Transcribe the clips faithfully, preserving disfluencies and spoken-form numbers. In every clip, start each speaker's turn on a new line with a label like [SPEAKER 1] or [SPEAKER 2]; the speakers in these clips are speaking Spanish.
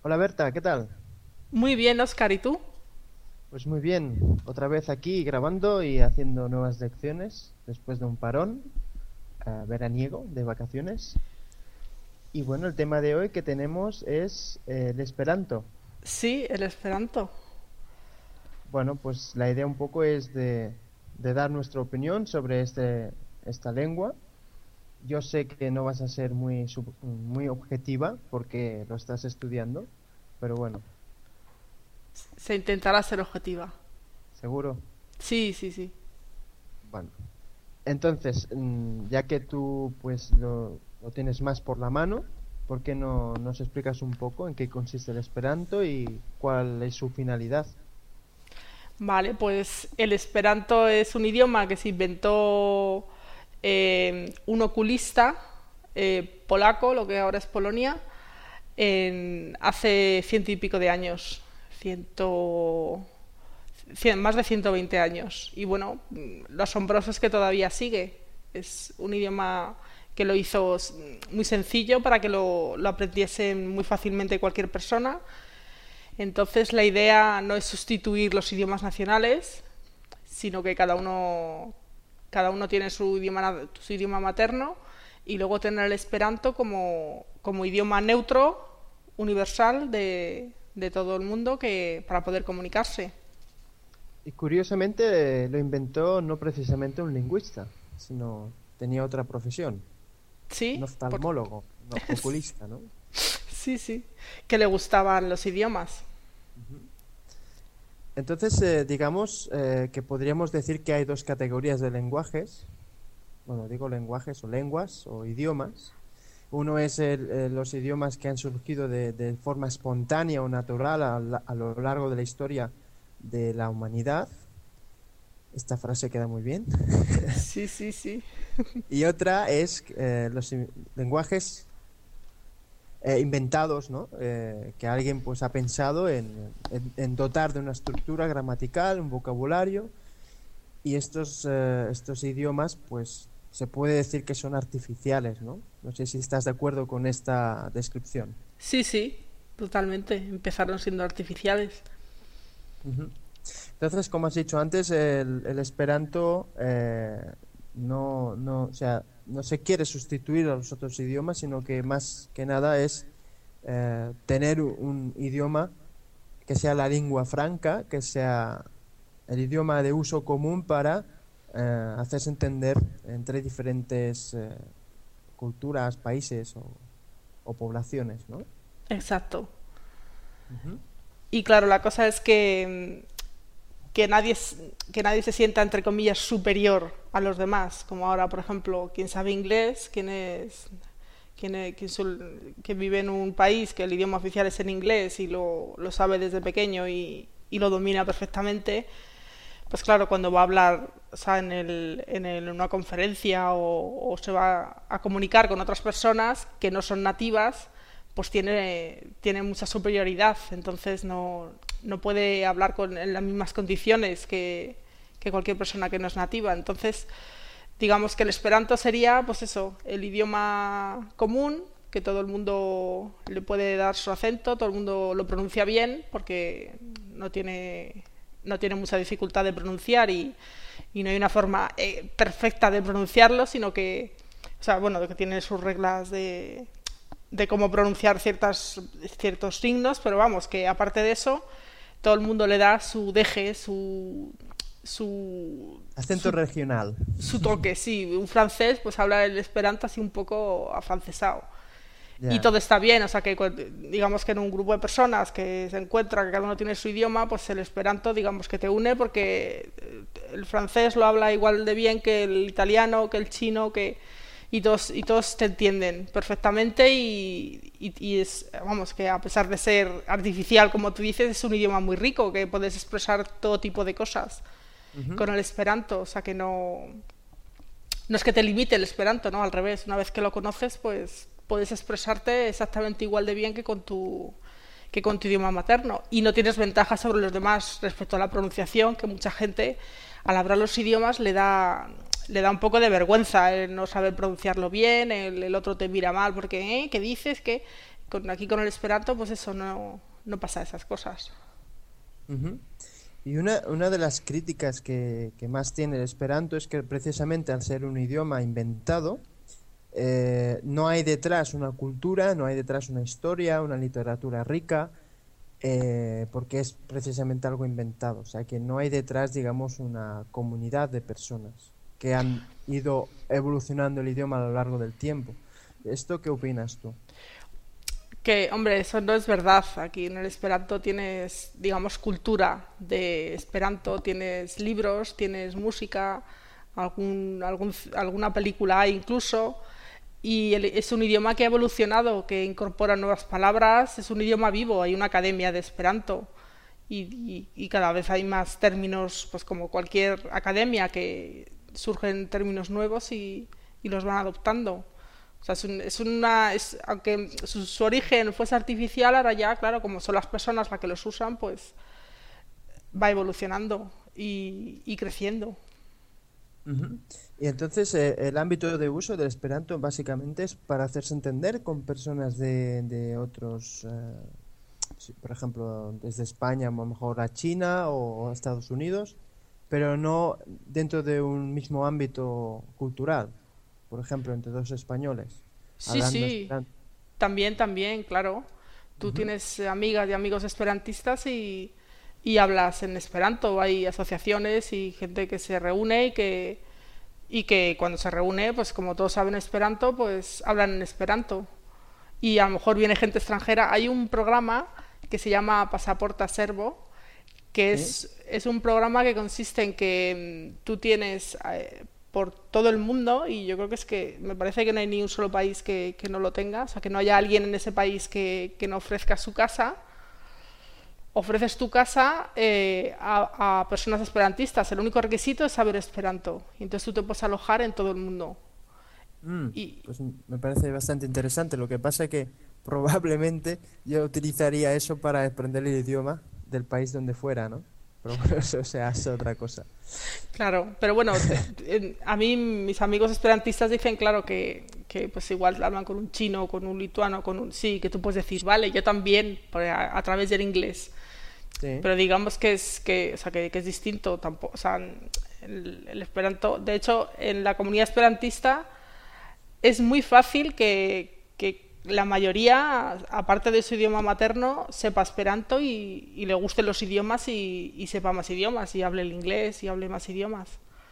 [SPEAKER 1] Hola Berta, ¿qué tal?
[SPEAKER 2] Muy bien, Oscar, ¿y tú?
[SPEAKER 1] Pues muy bien, otra vez aquí grabando y haciendo nuevas lecciones después de un parón eh, veraniego de vacaciones. Y bueno, el tema de hoy que tenemos es eh, el Esperanto.
[SPEAKER 2] Sí, el Esperanto.
[SPEAKER 1] Bueno, pues la idea un poco es de, de dar nuestra opinión sobre este, esta lengua. Yo sé que no vas a ser muy, sub- muy objetiva porque lo estás estudiando, pero bueno,
[SPEAKER 2] Se intentará ser objetiva.
[SPEAKER 1] seguro.
[SPEAKER 2] Sí, sí, sí.
[SPEAKER 1] Bueno. Entonces, mm, ya que tú pues lo, lo tienes más por la mano, ¿por qué no nos explicas un poco en qué consiste el Esperanto y cuál es su finalidad?
[SPEAKER 2] Vale, pues el Esperanto es un idioma que se inventó eh, un oculista eh, polaco, lo que ahora es Polonia, en, hace ciento y pico de años. Ciento, cien- más de ciento veinte años. Y bueno, mm, lo asombroso es que todavía sigue. Es un idioma que lo hizo s- muy sencillo para que lo, lo aprendiese muy fácilmente cualquier persona. Entonces la idea no es sustituir los idiomas nacionales, sino que cada uno, cada uno tiene su idioma, na- su idioma materno y luego tener el Esperanto como, como idioma neutro, universal de, de todo el mundo que, para poder comunicarse.
[SPEAKER 1] Y curiosamente eh, lo inventó no precisamente un lingüista, sino tenía otra profesión, un
[SPEAKER 2] Sí, por,
[SPEAKER 1] oftalmólogo, un oculista, ¿no?
[SPEAKER 2] sí, sí, que le gustaban los idiomas.
[SPEAKER 1] Ujú. Entonces, eh, digamos eh, que podríamos decir que hay dos categorías de lenguajes, bueno, digo lenguajes o lenguas o idiomas. Uno es el- eh, los idiomas que han surgido de, de forma espontánea o natural a, la- a lo largo de la historia de la humanidad. Esta frase queda muy bien.
[SPEAKER 2] Sí, sí, sí.
[SPEAKER 1] Y otra es eh, los i- lenguajes eh, inventados, ¿no? Eh, que alguien pues ha pensado en, en- en dotar de una estructura gramatical, un vocabulario, y estos, eh, estos idiomas pues se puede decir que son artificiales, ¿no? No sé si estás de acuerdo con esta descripción.
[SPEAKER 2] Sí, sí, totalmente. Empezaron siendo artificiales.
[SPEAKER 1] Ujú. Entonces, como has dicho antes, el, el Esperanto eh, no, no, o sea, no se quiere sustituir a los otros idiomas, sino que más que nada es eh, tener u- un idioma que sea la lengua franca, que sea el idioma de uso común para eh, hacerse entender entre diferentes eh, culturas, países o, o poblaciones, ¿no?
[SPEAKER 2] Exacto.
[SPEAKER 1] Ujú.
[SPEAKER 2] Y claro, la cosa es que, que, nadie, que nadie se sienta, entre comillas, superior a los demás. Como ahora, por ejemplo, quien sabe inglés, quien es quien, es- quien, sul- quien vive en un país que el idioma oficial es en inglés y lo, lo sabe desde pequeño y, y lo domina perfectamente, pues claro, cuando va a hablar, o sea, en, el, en, el- en una conferencia o, o se va a comunicar con otras personas que no son nativas, pues tiene, tiene mucha superioridad. Entonces no, no puede hablar con, en las mismas condiciones que, que cualquier persona que no es nativa. Entonces, digamos que el esperanto sería, pues eso, el idioma común, que todo el mundo le puede dar su acento, todo el mundo lo pronuncia bien, porque no tiene, no tiene mucha dificultad de pronunciar y, y no hay una forma eh, perfecta de pronunciarlo, sino que, o sea, bueno, que tiene sus reglas de, de cómo pronunciar ciertas, ciertos signos, pero vamos, que aparte de eso, todo el mundo le da su deje, su, su,
[SPEAKER 1] Acento
[SPEAKER 2] su
[SPEAKER 1] regional.
[SPEAKER 2] su toque, sí. Un francés pues habla el esperanto así un poco afrancesado. Y
[SPEAKER 1] Ya.
[SPEAKER 2] todo está bien, o sea que digamos que en un grupo de personas que se encuentra, que cada uno tiene su idioma, pues el esperanto digamos que te une porque el francés lo habla igual de bien que el italiano, que el chino, que y todos y todos te entienden perfectamente y, y, y es vamos que a pesar de ser artificial como tú dices es un idioma muy rico que puedes expresar todo tipo de cosas
[SPEAKER 1] Ujú.
[SPEAKER 2] con el esperanto, o sea que no no es que te limite el esperanto, ¿no? Al revés, una vez que lo conoces, pues puedes expresarte exactamente igual de bien que con tu que con tu idioma materno y no tienes ventaja sobre los demás respecto a la pronunciación, que mucha gente al hablar los idiomas le da le da un poco de vergüenza el no saber pronunciarlo bien, el, el otro te mira mal porque ¿eh? ¿Qué dices? ¿Qué? con, aquí con el Esperanto, pues eso no, no pasa esas cosas.
[SPEAKER 1] Ujú. Y una, una de las críticas que, que más tiene el Esperanto es que precisamente al ser un idioma inventado, eh, no hay detrás una cultura, no hay detrás una historia, una literatura rica, eh, porque es precisamente algo inventado. O sea, que no hay detrás, digamos, una comunidad de personas que han ido evolucionando el idioma a lo largo del tiempo. ¿Esto qué opinas tú?
[SPEAKER 2] Que, hombre, eso no es verdad. Aquí en el Esperanto tienes, digamos, cultura de Esperanto, tienes libros, tienes música, algún, algún, alguna película hay incluso, y el- es un idioma que ha evolucionado, que incorpora nuevas palabras, es un idioma vivo, hay una academia de Esperanto y, y- y cada vez hay más términos, pues como cualquier academia, que surgen términos nuevos y, y los van adoptando. O sea, es, un- es una, es, aunque su, su origen fuese artificial, ahora ya, claro, como son las personas las que los usan, pues va evolucionando y, y creciendo.
[SPEAKER 1] Ujú. Y entonces eh, el ámbito de uso del Esperanto básicamente es para hacerse entender con personas de, de otros, eh, sí, por ejemplo, desde España, a lo mejor a China o a Estados Unidos, pero no dentro de un mismo ámbito cultural, por ejemplo, entre dos españoles,
[SPEAKER 2] Sí,
[SPEAKER 1] hablando
[SPEAKER 2] sí,
[SPEAKER 1] Esperanto.
[SPEAKER 2] también, también, claro. Tú
[SPEAKER 1] Ujú.
[SPEAKER 2] tienes eh, amigas y amigos esperantistas y, y hablas en esperanto. Hay asociaciones y gente que se reúne y que, y que cuando se reúne, pues como todos saben esperanto, pues hablan en esperanto. Y a lo mejor viene gente extranjera. Hay un programa que se llama Pasaporta Servo, que
[SPEAKER 1] ¿Sí?
[SPEAKER 2] es, es un programa que consiste en que mm, tú tienes eh, por todo el mundo, y yo creo que es que me parece que no hay ni un solo país que, que no lo tenga, o sea, que no haya alguien en ese país que, que no ofrezca su casa. Ofreces tu casa eh, a, a personas esperantistas. El único requisito es saber esperanto. Y entonces tú te puedes alojar en todo el mundo.
[SPEAKER 1] Mm,
[SPEAKER 2] Y
[SPEAKER 1] pues m- me parece bastante interesante. Lo que pasa es que probablemente yo utilizaría eso para aprender el idioma del país donde fuera, ¿no? Pero bueno, eso se hace otra cosa.
[SPEAKER 2] claro, pero bueno, te- te- a mí mis amigos esperantistas dicen, claro, que, que pues igual hablan con un chino, con un lituano, con un... Sí, que tú puedes decir, vale, yo también, por- a, a través del inglés.
[SPEAKER 1] Sí.
[SPEAKER 2] Pero digamos que es, que, o sea, que, que es distinto tampoco. O sea, el, el esperanto... De hecho, en la comunidad esperantista es muy fácil que, que la mayoría, aparte de su idioma materno, sepa esperanto y, y le gusten los idiomas y, y sepa más idiomas y hable el inglés y hable más idiomas.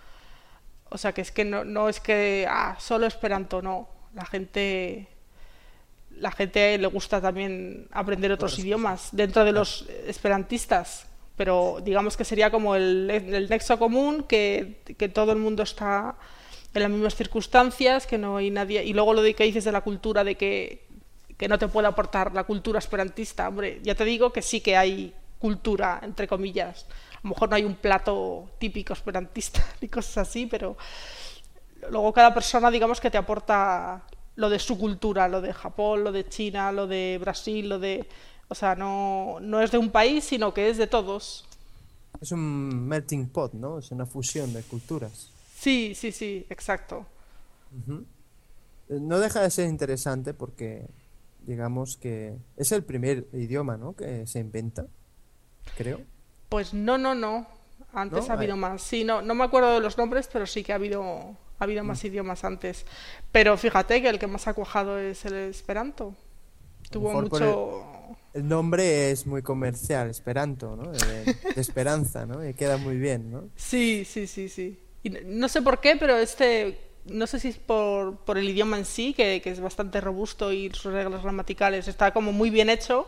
[SPEAKER 2] O sea, que es que no, no es que, ah, solo esperanto, no. La gente, la gente le gusta también aprender otros
[SPEAKER 1] Otras cosas.
[SPEAKER 2] idiomas dentro de
[SPEAKER 1] Claro.
[SPEAKER 2] los esperantistas. Pero digamos que sería como el, el nexo común, que, que todo el mundo está en las mismas circunstancias, que no hay nadie. Y luego lo de que dices de la cultura, de que, que no te puede aportar la cultura esperantista. Hombre, ya te digo que sí que hay cultura, entre comillas. A lo mejor no hay un plato típico esperantista ni cosas así, pero luego cada persona, digamos, que te aporta lo de su cultura, lo de Japón, lo de China, lo de Brasil, lo de... O sea, no, no es de un país, sino que es de todos.
[SPEAKER 1] Es un melting pot, ¿no? Es una fusión de culturas.
[SPEAKER 2] Sí, sí, sí, exacto.
[SPEAKER 1] Ujú. Eh, No deja de ser interesante porque, digamos que es el primer idioma, ¿no? Que se inventa, creo,
[SPEAKER 2] Pues no, no, no. Antes
[SPEAKER 1] ¿no?
[SPEAKER 2] ha
[SPEAKER 1] Ay,
[SPEAKER 2] habido más. Sí, no, no me acuerdo de los nombres, pero sí que ha habido, ha habido
[SPEAKER 1] mm,
[SPEAKER 2] más idiomas antes. Pero fíjate que el que más ha cuajado es el Esperanto.
[SPEAKER 1] a lo
[SPEAKER 2] Tuvo
[SPEAKER 1] mejor por el,
[SPEAKER 2] mucho...
[SPEAKER 1] el nombre es muy comercial, Esperanto, ¿no? De, de esperanza, ¿no? Y queda muy bien, ¿no?
[SPEAKER 2] Sí, sí, sí, sí. Y no no sé por qué, pero este, no sé si es por, por el idioma en sí, que, que es bastante robusto y sus reglas gramaticales está como muy bien hecho,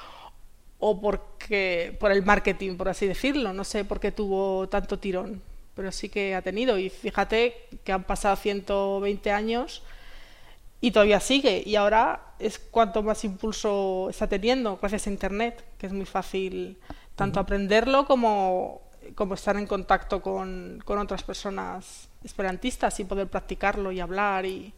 [SPEAKER 2] o porque por el marketing, por así decirlo. No sé por qué tuvo tanto tirón, pero sí que ha tenido. Y fíjate que han pasado ciento veinte años y todavía sigue. Y ahora es cuanto más impulso está teniendo gracias a Internet, que es muy fácil tanto
[SPEAKER 1] Ujú.
[SPEAKER 2] aprenderlo como, como estar en contacto con, con otras personas esperantistas y poder practicarlo y hablar. Y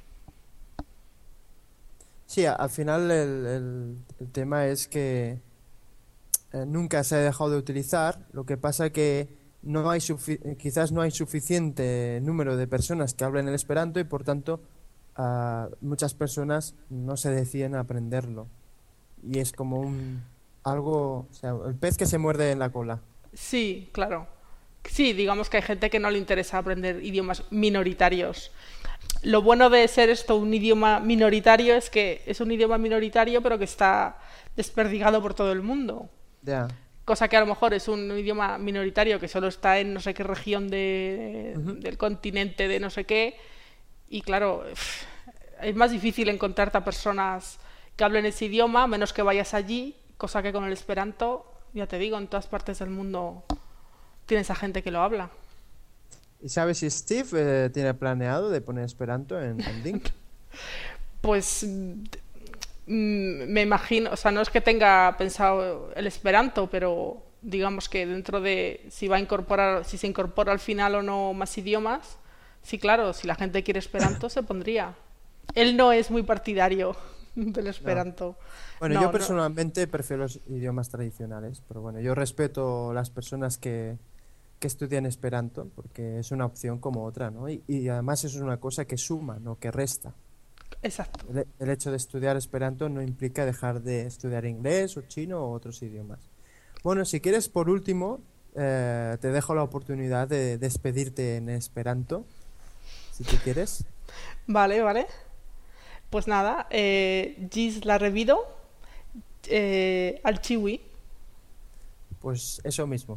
[SPEAKER 1] Sí, a- al final el, el- el tema es que eh, nunca se ha dejado de utilizar. Lo que pasa que no hay sufi- eh, quizás no hay suficiente número de personas que hablen el esperanto y por tanto ah, muchas personas no se deciden a aprenderlo. Y es como un algo, o sea, el pez que se muerde en la cola.
[SPEAKER 2] Sí, claro. Sí, digamos que hay gente que no le interesa aprender idiomas minoritarios. Lo bueno de ser esto un idioma minoritario es que es un idioma minoritario pero que está desperdigado por todo el mundo.
[SPEAKER 1] Ya.
[SPEAKER 2] Cosa que a lo mejor es un idioma minoritario que solo está en no sé qué región de,
[SPEAKER 1] Ujú.
[SPEAKER 2] del continente de no sé qué. Y claro, es más difícil encontrarte a personas que hablen ese idioma, a menos que vayas allí, cosa que con el Esperanto, ya te digo, en todas partes del mundo tienes a gente que lo habla.
[SPEAKER 1] ¿Y sabes si Steve eh, tiene planeado de poner Esperanto en, en Link?
[SPEAKER 2] Pues mm, me imagino, o sea, no es que tenga pensado el Esperanto, pero digamos que dentro de si va a incorporar, si se incorpora al final o no más idiomas, sí, claro, si la gente quiere Esperanto se pondría. Él no es muy partidario del
[SPEAKER 1] No.
[SPEAKER 2] Esperanto.
[SPEAKER 1] Bueno, yo
[SPEAKER 2] No, no,
[SPEAKER 1] personalmente prefiero los idiomas tradicionales, pero bueno, yo respeto las personas que, que estudian Esperanto, porque es una opción como otra, ¿no? Y, y además eso es una cosa que suma, no que resta.
[SPEAKER 2] exacto.
[SPEAKER 1] El, el hecho de estudiar Esperanto no implica dejar de estudiar inglés o chino o otros idiomas. Bueno, si quieres, por último, eh, te dejo la oportunidad de despedirte en Esperanto, si tú quieres.
[SPEAKER 2] Vale, vale. Pues nada, eh, gis la revido, eh, al chiwi.
[SPEAKER 1] Pues eso mismo.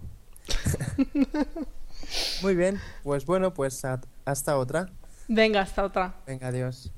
[SPEAKER 1] Muy bien, pues bueno, pues a- hasta otra.
[SPEAKER 2] Venga, hasta otra.
[SPEAKER 1] Venga, adiós.